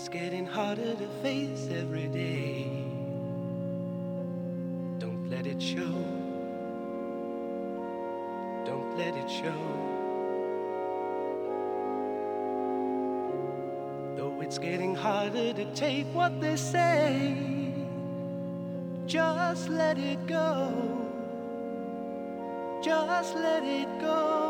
It's getting harder to face every day. Don't let it show. Don't let it show. Though it's getting harder to take what they say, just let it go. Just let it go.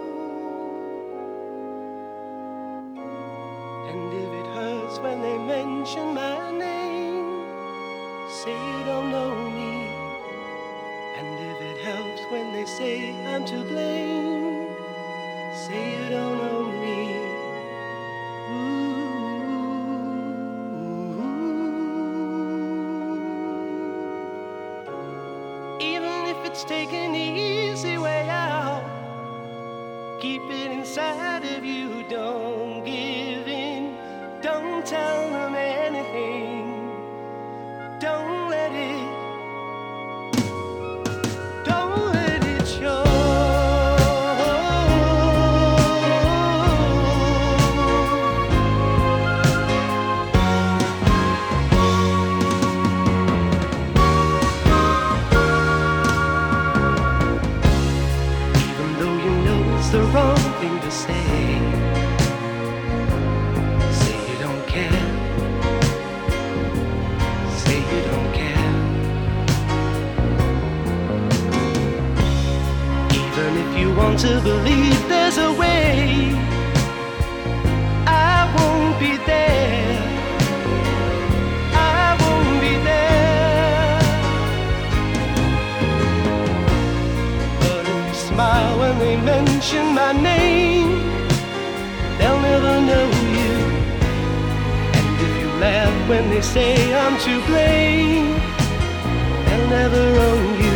And if it hurts when they mention my name, say you don't know me. And if it helps when they say I'm to blame, say you don't know me. Even if it's taking the easy way out, keep it inside of you, don't give in. Don't tell them anything. Don't let it show. Even though you know it's the wrong thing to say, want to believe there's a way, I won't be there. I won't be there. But if you smile when they mention my name, they'll never know you. And if you laugh when they say I'm to blame, they'll never own you.